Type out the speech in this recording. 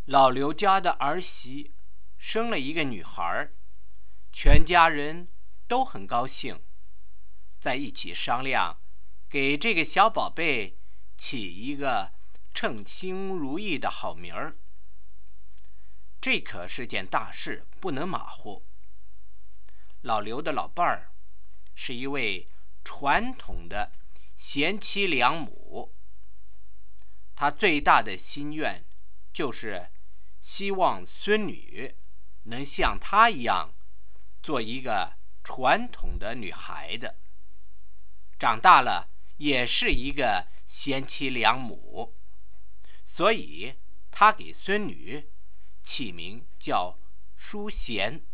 老刘家的儿媳生了一个女孩，全家人都很高兴，在一起商量给这个小宝贝起一个称心如意的好名儿。这可是件大事，不能马虎。老刘的老伴儿是一位传统的贤妻良母，她最大的心愿就是希望孙女能像她一样做一个传统的女孩子，长大了也是一个贤妻良母，所以她给孙女起名叫淑贤。